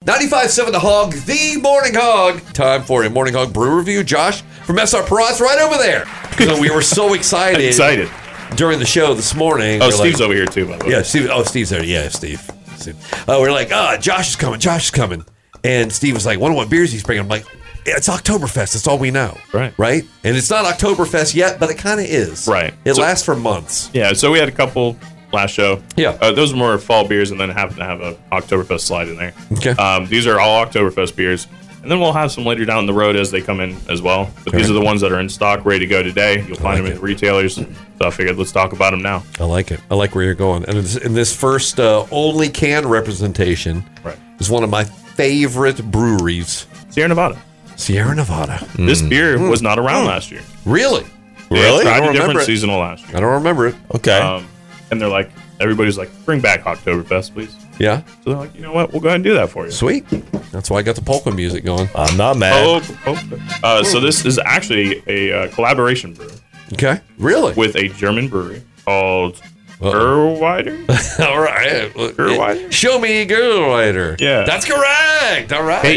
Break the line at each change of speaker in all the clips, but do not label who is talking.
95.7 The Hog, the Morning Hog. Time for a Morning Hog Brew Review. Josh from SR Parat's right over there. So we were so excited. During the show this morning.
Oh, Steve's over here too, by the way.
Yeah, Steve. Oh, Steve's there. Yeah, Steve. We're like, Josh is coming. And Steve was like, wonder what beers he's bringing. I'm like, it's Oktoberfest. That's all we know. Right? And it's not Oktoberfest yet, but it kind of is.
Right.
It lasts for months.
Yeah, so we had a couple last show.
Yeah.
Those are more fall beers, and then happen to have a Oktoberfest slide in there.
Okay.
These are all Oktoberfest beers. And then we'll have some later down the road as they come in as well. But these are the ones that are in stock, ready to go today. You'll find them in the retailers. So I figured let's talk about them now.
I like it. I like where you're going. And in this first only can representation is one of my favorite breweries.
Sierra Nevada. This beer was not around last year.
Really?
Really?
I don't
a different
remember it.
seasonal last year.
I don't remember it.
Okay.
And they're like, everybody's like, bring back Oktoberfest, please.
Yeah.
So they're like, you know what? We'll go ahead and do that for you.
Sweet. That's why I got the polka music going.
I'm not mad.
So this is actually a collaboration brew.
Okay. Really?
With a German brewery called Gerwider.
All right.
Gerwider?
Show me Gerwider.
Yeah.
That's correct. All right.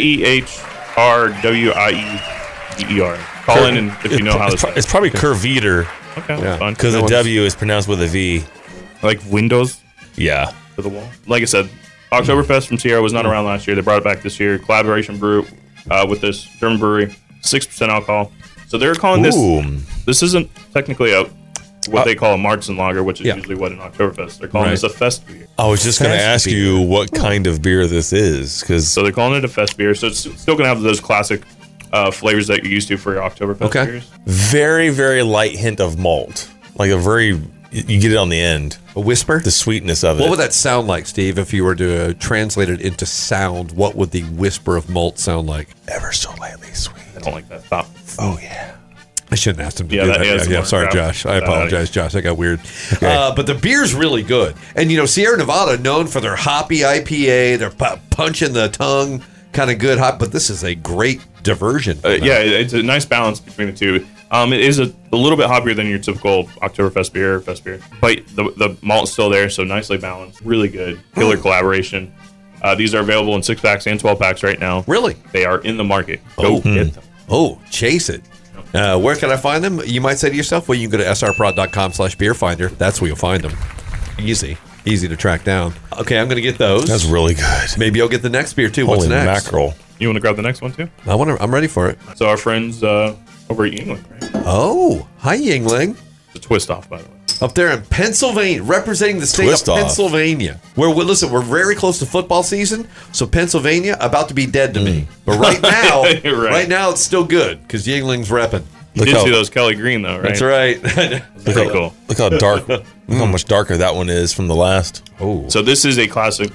KEHRWIEDER. Call in and if you know how to say it.
It's probably Curveater.
Okay, that's fine.
Because the W is pronounced with a V.
Like Windows
Yeah.
to the wall. Like I said, Oktoberfest from Sierra was not around last year. They brought it back this year. Collaboration brew with this German brewery. 6% alcohol. So they're calling this isn't technically what they call a Marzen lager, which is usually what an Oktoberfest. They're calling this a fest beer.
I was just going to ask you what kind of beer this is.
So they're calling it a fest beer. So it's still going to have those classic flavors that you're used to for your Oktoberfest beers.
Very, very light hint of malt. Like you get it on the end.
A whisper?
The sweetness of it.
What would that sound like, Steve, if you were to translate it into sound? What would the whisper of malt sound like?
Ever so lightly sweet.
I don't like that. Stop.
Oh, yeah.
I shouldn't ask him to do
that.
that. Yeah, sorry, Josh. I apologize, Josh. I got weird. But the beer's really good. And, Sierra Nevada, known for their hoppy IPA, their punch in the tongue, kind of good hop. But this is a great diversion.
It's a nice balance between the two. It is a little bit hoppier than your typical Oktoberfest beer, fest beer. But the malt's still there, so nicely balanced. Really good. Killer collaboration. These are available in 6-packs and 12-packs right now.
Really?
They are in the market. Go get them.
Oh, chase it. Where can I find them? You might say to yourself, well, you can go to srprod.com/beerfinder. That's where you'll find them. Easy to track down. Okay, I'm going to get those.
That's really good.
Maybe I'll get the next beer, too.
Holy
What's next?
mackerel.
You want to grab the next one, too?
I'm ready for it.
So our friends over at Yingling, right?
Oh, hi, Yingling.
It's a twist off, by the way.
Up there in Pennsylvania, representing the state of Pennsylvania. We're very close to football season, so Pennsylvania about to be dead to me. But right now, right now it's still good because Yingling's repping.
You did see those Kelly Green though, right?
That's right.
Pretty cool.
Look how dark, how much darker that one is from the last.
Oh,
so this is a classic.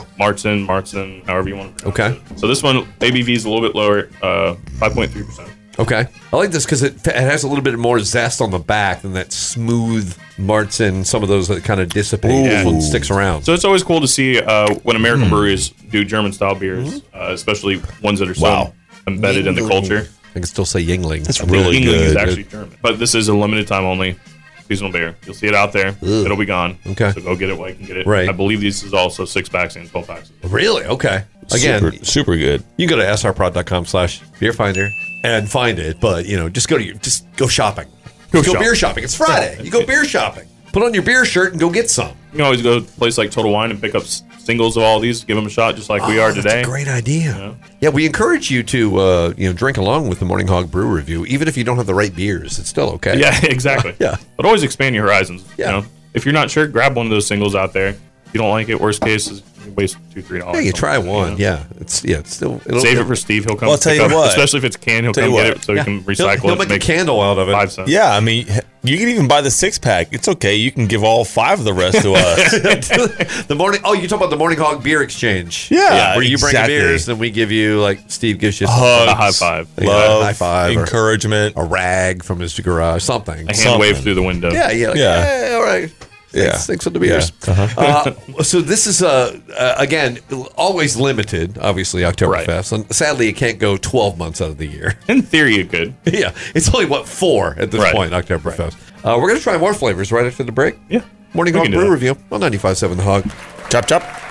Marzen, however you want to pronounce it. So this one ABV is a little bit lower, 5.3%.
Okay. I like this because it has a little bit more zest on the back than that smooth Marzen, some of those that kind of dissipate. This one sticks around.
So it's always cool to see when American breweries do German-style beers, especially ones that are so embedded in the culture.
I can still say Yingling.
That's really
Yingling
good.
is actually German. But this is a limited time only seasonal beer. You'll see it out there. It'll be gone.
Okay.
So go get it while you can get it.
Right.
I believe this is also 6-packs and 12-packs.
Really? Okay. Again,
super good.
You can go to srprod.com/beerfinder and find it, but just go shopping. Go beer shopping. It's Friday. You go beer shopping. Put on your beer shirt and go get some.
You can always go to a place like Total Wine and pick up singles of all these, give them a shot just like we are today.
That's a great idea. Yeah, we encourage you to drink along with the Morning Hog Brew Review, even if you don't have the right beers. It's still okay.
Yeah, exactly. But always expand your horizons.
Yeah.
If you're not sure, grab one of those singles out there. If you don't like it, worst case is you waste $2-3.
Yeah, you try one. Yeah, it's still.
Save it for Steve. He'll come.
Well, I'll tell you what.
Especially if it's canned, he'll come get it so he can recycle it.
He'll make a candle out of it.
5 cents.
Yeah, I mean, you can even buy the 6-pack. It's okay. You can give all 5 of the rest to us.
You talk about the Morning Hog Beer Exchange.
Yeah,
where you bring beers, then we give you, like, Steve gives you
a high five,
love,
high five,
encouragement,
a rag from his garage, something.
A hand wave through the window.
Yeah, all right. Thanks for the beers. Yeah. So this is, again, always limited, obviously, Oktoberfest. And sadly, it can't go 12 months out of the year.
In theory, it could.
Yeah. It's only, 4 at this point, Oktoberfest. We're going to try more flavors right after the break.
Yeah.
Morning Hog Brew Review on 95.7 The Hog.
Chop, chop.